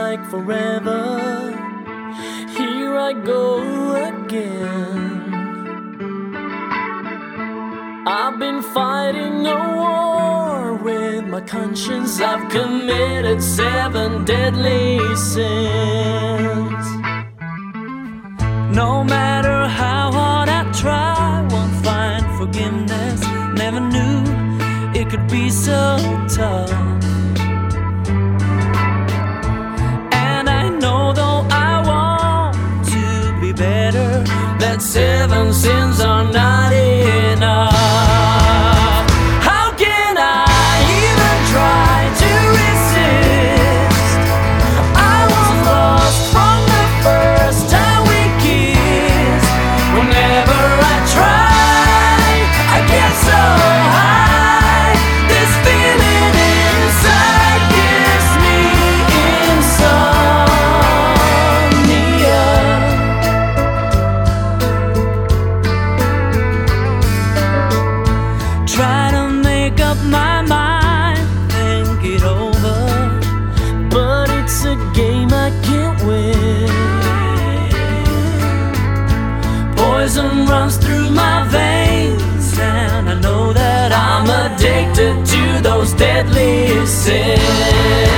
like forever. Here I go again. I've been fighting a war with my conscience. I've committed 7 deadly sins. No matter how hard I try, won't find forgiveness. Never knew it could be so tough. And I know though I want to be better, that 7 sins are not enough. How can I even try to resist? I was lost from the first time we kissed. Whenever I try, I get so high. This feeling inside gives me insomnia. Try to make up my mind, think it over, but it's a game I can't win. Poison runs through my veins, and I know that I'm addicted to those deadly sins.